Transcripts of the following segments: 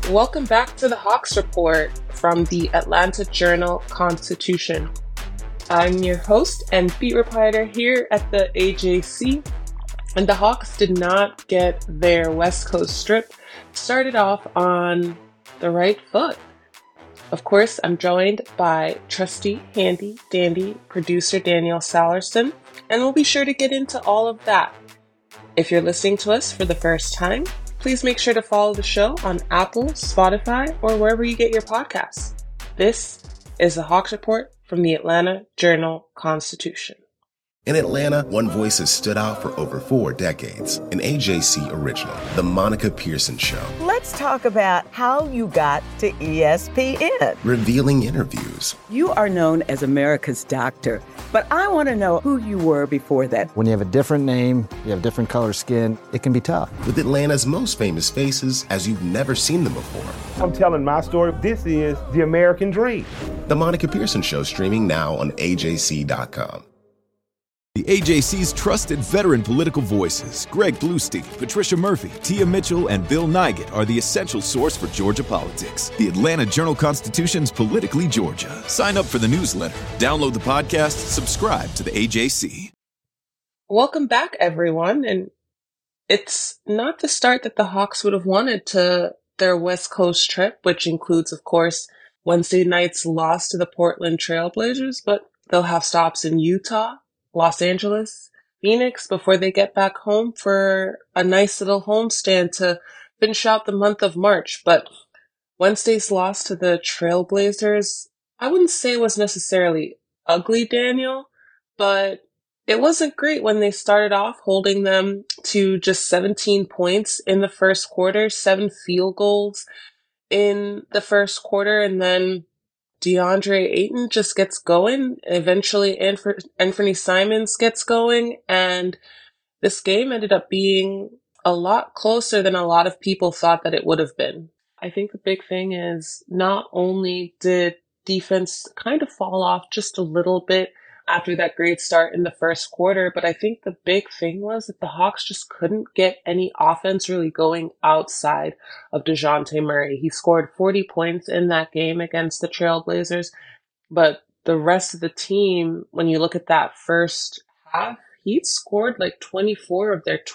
Welcome back to the Hawks Report from the Atlanta Journal-Constitution. I'm your host and beat reporter here at the AJC, and the Hawks did not get their West Coast trip started off on the right foot. Of course, I'm joined by trusty, handy, dandy producer Danielle Salerson, and we'll be sure to get into all of that. If you're listening to us for the first time, please make sure to follow the show on Apple, Spotify, or wherever you get your podcasts. This is the Hawks Report from the Atlanta Journal-Constitution. In Atlanta, one voice has stood out for over 4 decades. An AJC original, The Monica Pearson Show. Let's talk about how you got to ESPN. Revealing interviews. You are known as America's doctor, but I want to know who you were before that. When you have a different name, you have different color skin, it can be tough. With Atlanta's most famous faces as you've never seen them before. I'm telling my story. This is the American dream. The Monica Pearson Show, streaming now on AJC.com. The AJC's trusted veteran political voices, Greg Bluestein, Patricia Murphy, Tia Mitchell, and Bill Nygut, are the essential source for Georgia politics. The Atlanta Journal-Constitution's Politically Georgia. Sign up for the newsletter, download the podcast, subscribe to the AJC. Welcome back, everyone. And it's not the start that the Hawks would have wanted to their West Coast trip, which includes, of course, Wednesday night's loss to the Portland Trailblazers, but they'll have stops in Utah, Los Angeles, Phoenix before they get back home for a nice little homestand to finish out the month of March. But Wednesday's loss to the Trailblazers, I wouldn't say it was necessarily ugly, Daniel, but it wasn't great when they started off holding them to just 17 points in the first quarter, 7 field goals in the first quarter, and then DeAndre Ayton just gets going. Eventually, Anthony Simons gets going. And this game ended up being a lot closer than a lot of people thought that it would have been. I think the big thing is not only did defense kind of fall off just a little bit after that great start in the first quarter, but I think the big thing was that the Hawks just couldn't get any offense really going outside of DeJounte Murray. He scored 40 points in that game against the Trailblazers, but the rest of the team, when you look at that first half, he scored like 24 of their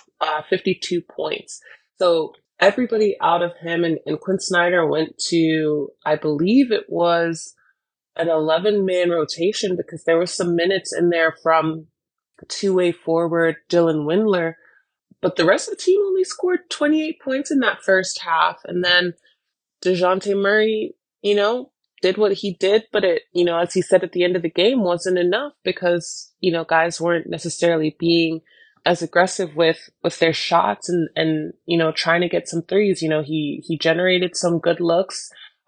52 points. So everybody out of him, and Quinn Snyder went to, I believe it was an 11-man rotation because there was some minutes in there from two-way forward Dylan Windler. But the rest of the team only scored 28 points in that first half. And then DeJounte Murray, did what he did, but it, as he said at the end of the game, wasn't enough because, guys weren't necessarily being as aggressive with their shots and trying to get some threes. He generated some good looks.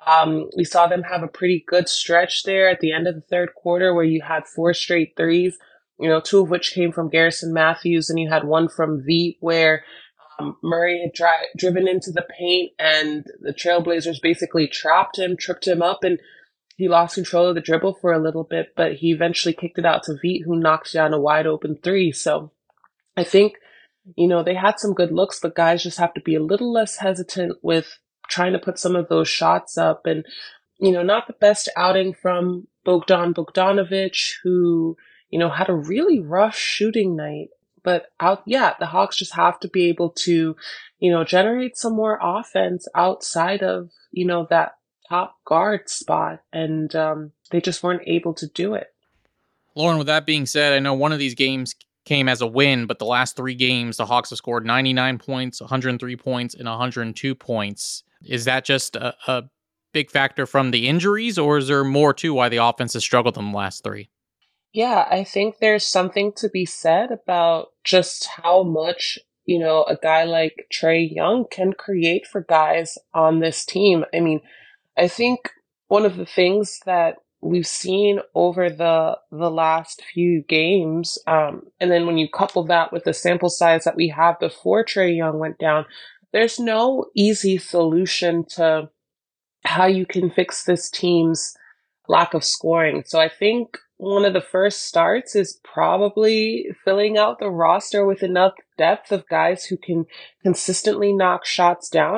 We saw them have a pretty good stretch there at the end of the third quarter where you had 4 straight threes, 2 of which came from Garrison Matthews, and you had one from Veet where Murray had driven into the paint and the Trailblazers basically tripped him up, and he lost control of the dribble for a little bit, but he eventually kicked it out to Veet, who knocked down a wide open 3. So I think, they had some good looks, but guys just have to be a little less hesitant with trying to put some of those shots up. And, not the best outing from Bogdan Bogdanovic, who, had a really rough shooting night. But the Hawks just have to be able to, generate some more offense outside of, that top guard spot. And they just weren't able to do it. Lauren, with that being said, I know one of these games came as a win, but the last 3 games, the Hawks have scored 99 points, 103 points, and 102 points. Is that just a big factor from the injuries, or is there more to why the offense has struggled in the last 3? Yeah, I think there's something to be said about just how much, a guy like Trae Young can create for guys on this team. I mean, I think one of the things that we've seen over the last few games, and then when you couple that with the sample size that we have before Trae Young went down, there's no easy solution to how you can fix this team's lack of scoring. So I think one of the first starts is probably filling out the roster with enough depth of guys who can consistently knock shots down. And,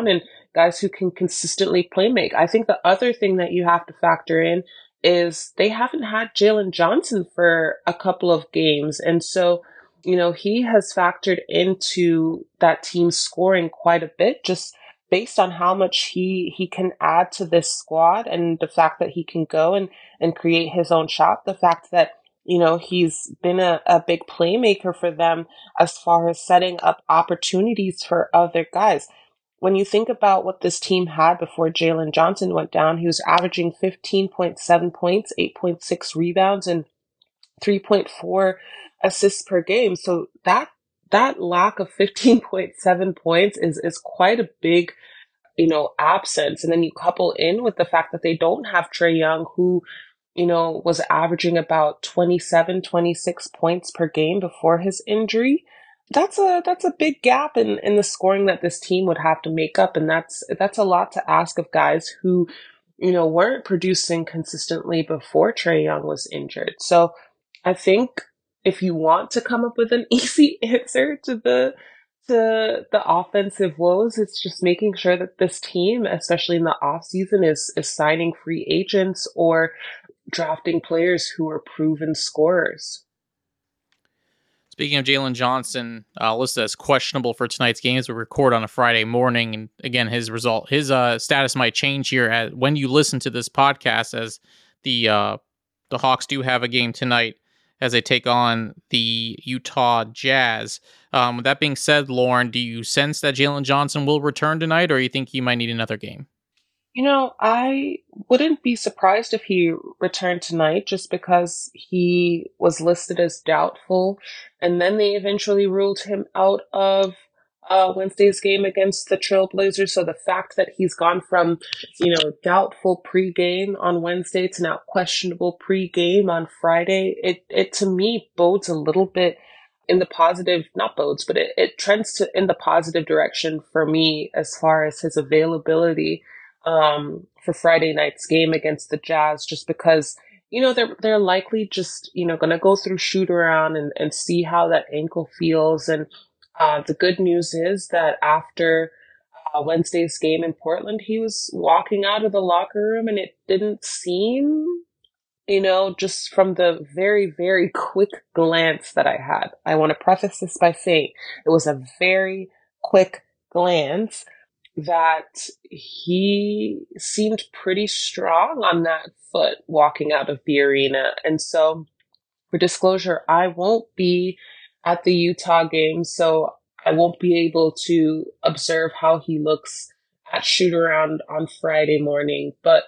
guys who can consistently play make. I think the other thing that you have to factor in is they haven't had Jalen Johnson for a couple of games. And so, he has factored into that team scoring quite a bit, just based on how much he can add to this squad, and the fact that he can go and create his own shot, the fact that he's been a big playmaker for them as far as setting up opportunities for other guys. When you think about what this team had before Jalen Johnson went down, he was averaging 15.7 points, 8.6 rebounds, and 3.4 assists per game. So that lack of 15.7 points is quite a big, absence. And then you couple in with the fact that they don't have Trae Young, who, was averaging about 27, 26 points per game before his injury. That's a big gap in the scoring that this team would have to make up. And that's a lot to ask of guys who, weren't producing consistently before Trae Young was injured. So I think if you want to come up with an easy answer to the offensive woes, it's just making sure that this team, especially in the offseason, is signing free agents or drafting players who are proven scorers. Speaking of Jalen Johnson, listed as questionable for tonight's game as we record on a Friday morning. And again, his status might change here when you listen to this podcast, as the Hawks do have a game tonight as they take on the Utah Jazz. With that being said, Lauren, do you sense that Jalen Johnson will return tonight, or you think he might need another game? I wouldn't be surprised if he returned tonight, just because he was listed as doubtful, and then they eventually ruled him out of Wednesday's game against the Trailblazers. So the fact that he's gone from, doubtful pregame on Wednesday to now questionable pregame on Friday, it to me bodes a little bit in the positive, not bodes, but it trends in the positive direction for me as far as his availability for Friday night's game against the Jazz, just because, they're likely just, going to go through shoot around and see how that ankle feels. And the good news is that after Wednesday's game in Portland, he was walking out of the locker room, and it didn't seem, just from the very, very quick glance that I had. I want to preface this by saying it was a very quick glance, that he seemed pretty strong on that foot walking out of the arena. And so, for disclosure, I won't be at the Utah game, so I won't be able to observe how he looks at shoot around on Friday morning. But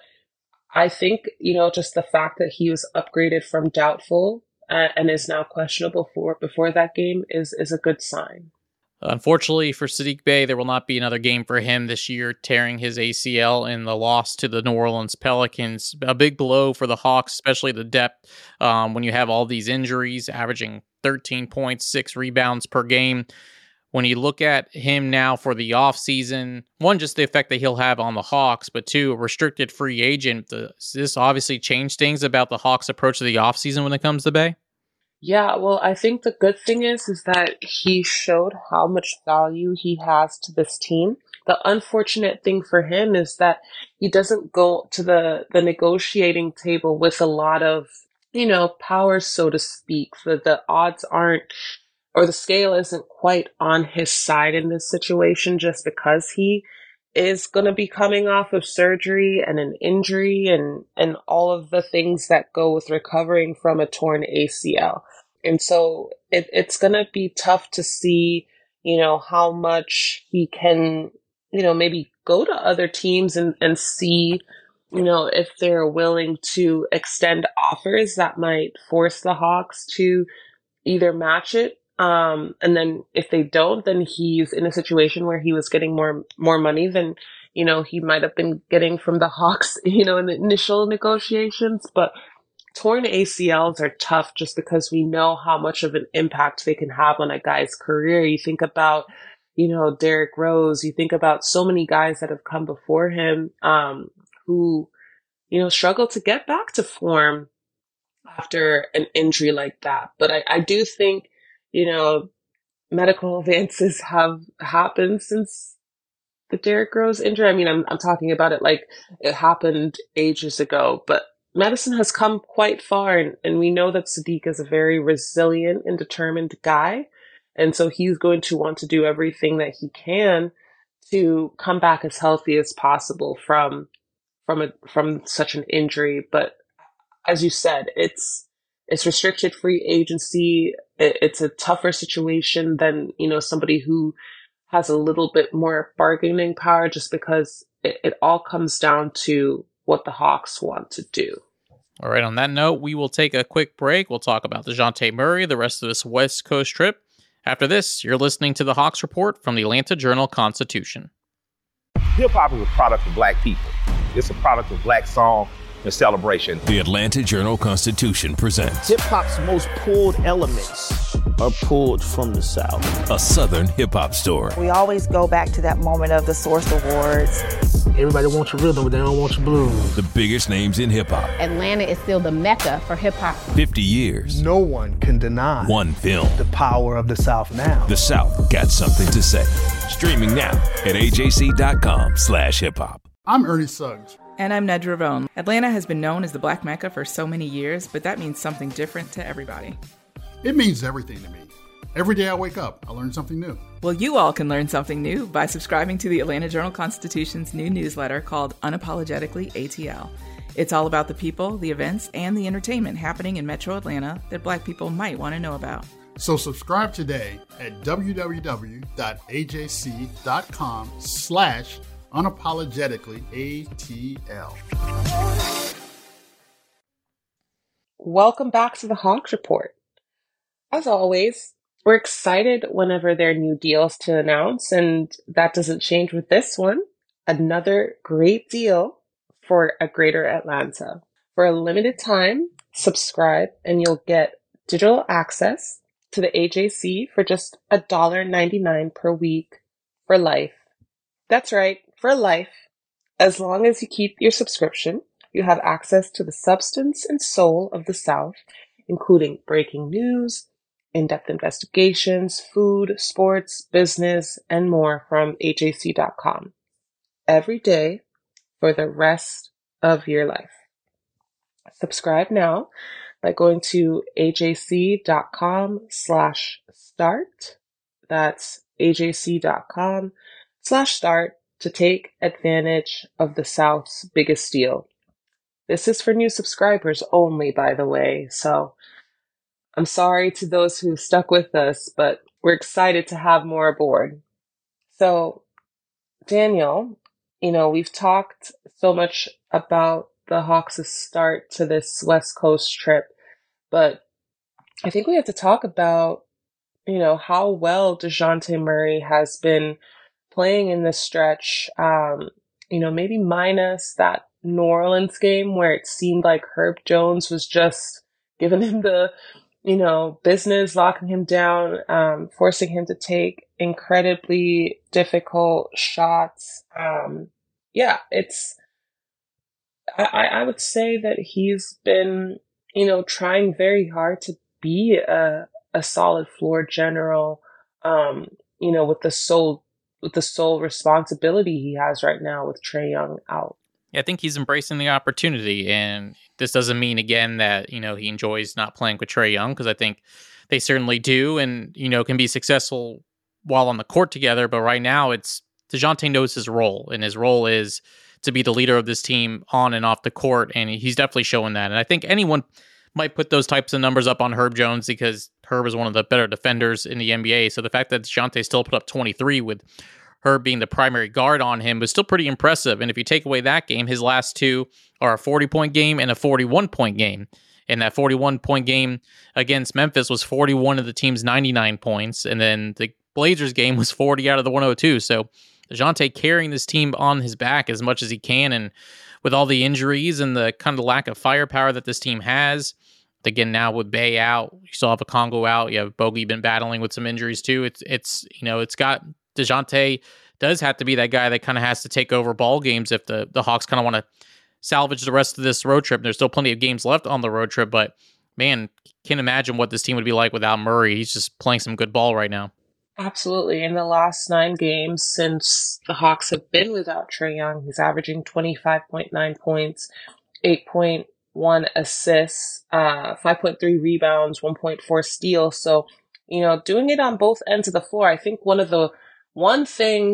I think, just the fact that he was upgraded from doubtful and is now questionable before that game is a good sign. Unfortunately for Saddiq Bey, there will not be another game for him this year, tearing his ACL in the loss to the New Orleans Pelicans. A big blow for the Hawks, especially the depth, when you have all these injuries, averaging 13 points, 6 rebounds per game. When you look at him now for the offseason, one, just the effect that he'll have on the Hawks, but two, a restricted free agent. Does this obviously change things about the Hawks' approach to the offseason when it comes to Bey? Yeah, well, I think the good thing is that he showed how much value he has to this team. The unfortunate thing for him is that he doesn't go to the negotiating table with a lot of, power, so to speak. The odds aren't, or the scale isn't quite on his side in this situation, just because he is going to be coming off of surgery and an injury and all of the things that go with recovering from a torn ACL. And so it's going to be tough to see, how much he can, maybe go to other teams and see, if they're willing to extend offers that might force the Hawks to either match it. And then if they don't, then he's in a situation where he was getting more money than, he might have been getting from the Hawks, in the initial negotiations. But torn ACLs are tough, just because we know how much of an impact they can have on a guy's career. You think about, Derrick Rose, you think about so many guys that have come before him, who, struggle to get back to form after an injury like that. But I do think, medical advances have happened since the Derrick Rose injury. I mean, I'm talking about it like it happened ages ago, but Madison has come quite far, and we know that Sadiq is a very resilient and determined guy. And so he's going to want to do everything that he can to come back as healthy as possible from such an injury. But as you said, it's restricted free agency. It's a tougher situation than, somebody who has a little bit more bargaining power, just because it all comes down to what the Hawks want to do. All right, on that note, we will take a quick break. We'll talk about DeJounte Murray, the rest of this West Coast trip. After this, you're listening to the Hawks Report from the Atlanta Journal-Constitution. Hip-hop is a product of black people. It's a product of black song and celebration. The Atlanta Journal-Constitution presents hip-hop's most pulled elements are pulled from the South. A Southern hip-hop story. We always go back to that moment of the Source Awards. Everybody wants your rhythm, but they don't want your blues. The biggest names in hip-hop. Atlanta is still the mecca for hip-hop. 50 years. No one can deny one film. The power of the South now. The South got something to say. Streaming now at ajc.com/hiphop. I'm Ernie Suggs. And I'm Nedra Ravone. Atlanta has been known as the Black Mecca for so many years, but that means something different to everybody. It means everything to me. Every day I wake up, I learn something new. Well, you all can learn something new by subscribing to the Atlanta Journal-Constitution's new newsletter called Unapologetically ATL. It's all about the people, the events, and the entertainment happening in Metro Atlanta that Black people might want to know about. So subscribe today at www.ajc.com/unapologetically-ATL. Welcome back to the Hawks Report. As always, we're excited whenever there are new deals to announce, and that doesn't change with this one. Another great deal for a Greater Atlanta. For a limited time, subscribe and you'll get digital access to the AJC for just $1.99 per week for life. That's right, for life. As long as you keep your subscription, you have access to the substance and soul of the South, including breaking news, in-depth investigations, food, sports, business, and more from AJC.com. Every day for the rest of your life. Subscribe now by going to ajc.com/start. That's ajc.com/start to take advantage of the South's biggest deal. This is for new subscribers only, by the way, so I'm sorry to those who stuck with us, but we're excited to have more aboard. So, Daniel, we've talked so much about the Hawks' start to this West Coast trip, but I think we have to talk about, how well DeJounte Murray has been playing in this stretch, maybe minus that New Orleans game where it seemed like Herb Jones was just giving him the business, locking him down, forcing him to take incredibly difficult shots. I would say that he's been, trying very hard to be a solid floor general, with the sole responsibility he has right now with Trae Young out. Yeah, I think he's embracing the opportunity, and this doesn't mean, again, that, he enjoys not playing with Trae Young, because I think they certainly do and, can be successful while on the court together. But right now, it's DeJounte knows his role, and his role is to be the leader of this team on and off the court, and he's definitely showing that. And I think anyone might put those types of numbers up on Herb Jones because Herb is one of the better defenders in the NBA. So the fact that DeJounte still put up 23 with Herb being the primary guard on him was still pretty impressive. And if you take away that game, his last two are a 40-point game and a 41-point game. And that 41-point game against Memphis was 41 of the team's 99 points. And then the Blazers game was 40 out of the 102. So DeJounte carrying this team on his back as much as he can. And with all the injuries and the kind of lack of firepower that this team has, again, now with Bey out, you still have a Congo out. You have Bogey been battling with some injuries too. It's got DeJounte does have to be that guy that kind of has to take over ball games if the Hawks kind of want to salvage the rest of this road trip. There's still plenty of games left on the road trip, but man, can't imagine what this team would be like without Murray. He's just playing some good ball right now. Absolutely. In the last 9 games since the Hawks have been without Trae Young, he's averaging 25.9 points, 8.1 assists, 5.3 rebounds, 1.4 steals. So, doing it on both ends of the floor. I think the one thing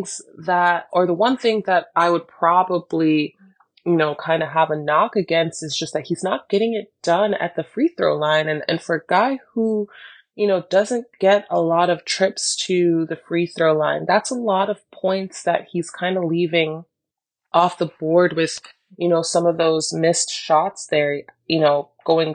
that I would probably, kind of have a knock against is just that he's not getting it done at the free throw line. And for a guy who, doesn't get a lot of trips to the free throw line, that's a lot of points that he's kind of leaving off the board with, some of those missed shots there, going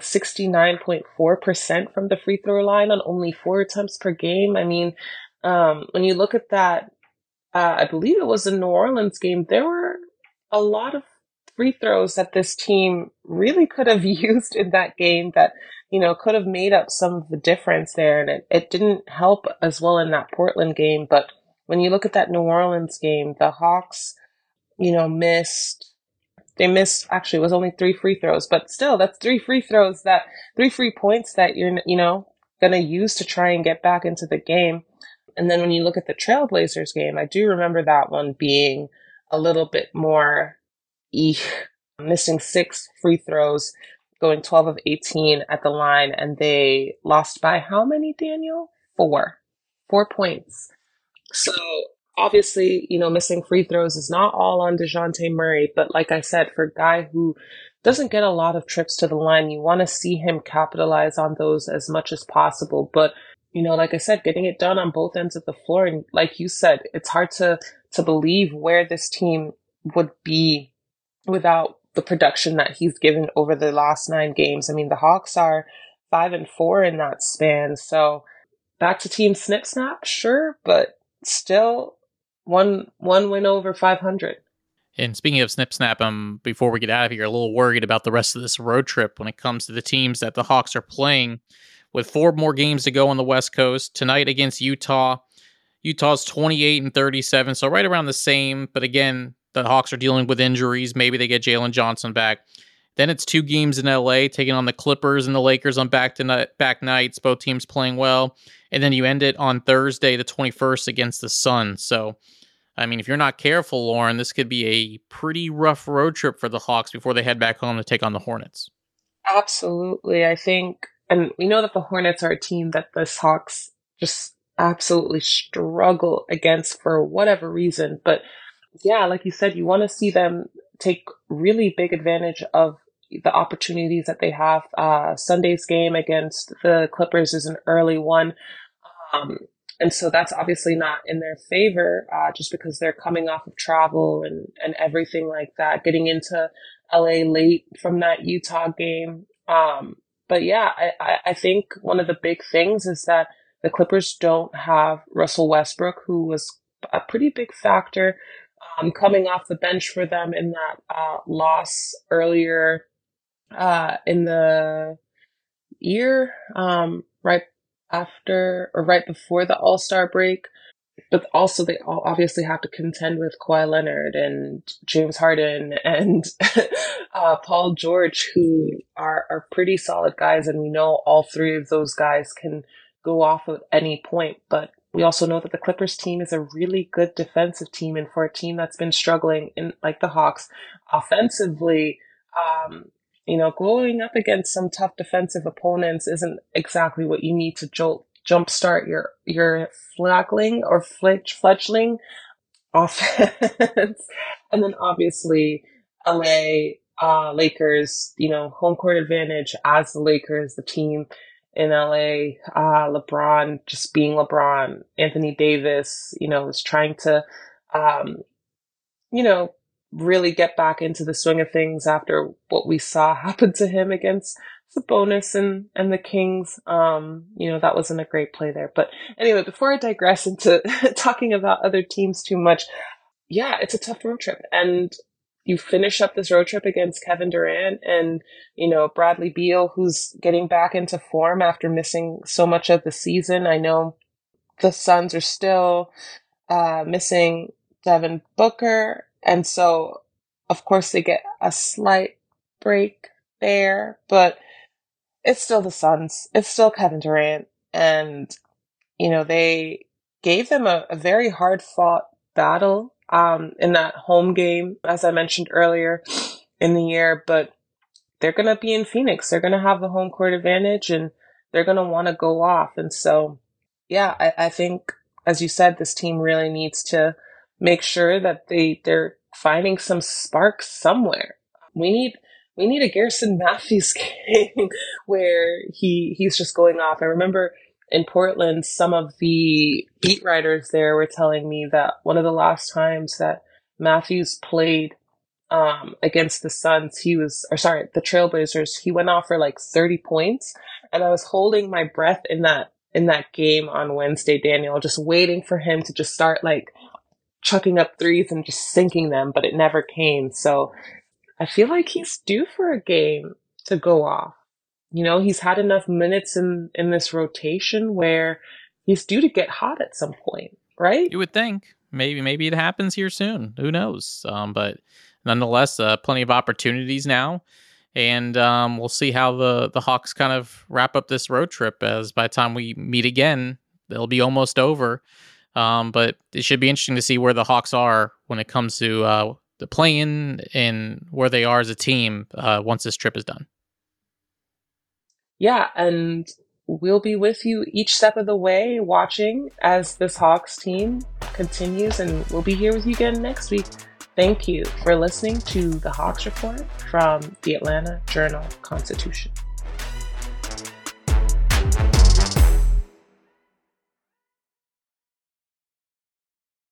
69.4% from the free throw line on only 4 attempts per game. I mean, when you look at that, I believe it was the New Orleans game, there were a lot of free throws that this team really could have used in that game that, could have made up some of the difference there. And it didn't help as well in that Portland game. But when you look at that New Orleans game, the Hawks, missed, actually, it was only 3 free throws, but still, that's 3 free throws, 3 free points that you're, going to use to try and get back into the game. And then when you look at the Trailblazers game, I do remember that one being a little bit more missing 6 free throws, going 12 of 18 at the line, and they lost by how many, Daniel? 4 points. So obviously, missing free throws is not all on DeJounte Murray, but like I said, for a guy who doesn't get a lot of trips to the line, you want to see him capitalize on those as much as possible. But, like I said, getting it done on both ends of the floor, and like you said, it's hard to believe where this team would be without the production that he's given over the last 9 games. I mean, the Hawks are 5-4 in that span. So back to Team Snip Snap, sure, but still one win over 500. And speaking of Snip Snap, before we get out of here, a little worried about the rest of this road trip when it comes to the teams that the Hawks are playing. With 4 more games to go on the West Coast, tonight against Utah. Utah's 28-37, so right around the same. But again, the Hawks are dealing with injuries. Maybe they get Jalen Johnson back. Then it's 2 games in LA, taking on the Clippers and the Lakers on back nights, both teams playing well. And then you end it on Thursday, the 21st, against the Suns. So, I mean, if you're not careful, Lauren, this could be a pretty rough road trip for the Hawks before they head back home to take on the Hornets. Absolutely. I think, and we know that the Hornets are a team that the Hawks just absolutely struggle against for whatever reason. But yeah, like you said, you want to see them take really big advantage of the opportunities that they have. Sunday's game against the Clippers is an early one. And so that's obviously not in their favor, just because they're coming off of travel and everything like that, getting into LA late from that Utah game. But yeah, I think one of the big things is that the Clippers don't have Russell Westbrook, who was a pretty big factor coming off the bench for them in that loss earlier in the year, right after or right before the All-Star break. But also they all obviously have to contend with Kawhi Leonard and James Harden and Paul George, who are pretty solid guys. And we know all 3 of those guys can go off at any point. But we also know that the Clippers team is a really good defensive team. And for a team that's been struggling in like the Hawks offensively, going up against some tough defensive opponents isn't exactly what you need to jumpstart your fledgling offense. And then obviously LA Lakers, home court advantage as the Lakers, the team in LA, LeBron just being LeBron, Anthony Davis, is trying to, really get back into the swing of things after what we saw happen to him against Sabonis and the Kings. That wasn't a great play there. But anyway, before I digress into talking about other teams too much, yeah, it's a tough road trip. And you finish up this road trip against Kevin Durant and, Bradley Beal, who's getting back into form after missing so much of the season. I know the Suns are still missing Devin Booker. And so, of course, they get a slight break there, but it's still the Suns. It's still Kevin Durant. And, they gave them a very hard-fought battle in that home game, as I mentioned earlier in the year. But they're going to be in Phoenix. They're going to have the home court advantage, and they're going to want to go off. And so, yeah, I think, as you said, this team really needs to make sure that they're finding some sparks somewhere. We need a Garrison Matthews game where he's just going off. I remember in Portland, some of the beat writers there were telling me that one of the last times that Matthews played against the Suns, the Trailblazers, he went off for like 30 points. And I was holding my breath in that game on Wednesday, Daniel, just waiting for him to just start like chucking up threes and just sinking them, but it never came. So I feel like he's due for a game to go off. You know, he's had enough minutes in this rotation where he's due to get hot at some point, right? You would think. Maybe it happens here soon. Who knows? But nonetheless, plenty of opportunities now. And we'll see how the Hawks kind of wrap up this road trip, as by the time we meet again, they'll be almost over. But it should be interesting to see where the Hawks are when it comes to the play-in and where they are as a team once this trip is done. Yeah, and we'll be with you each step of the way, watching as this Hawks team continues, and we'll be here with you again next week. Thank you for listening to the Hawks Report from the Atlanta Journal-Constitution.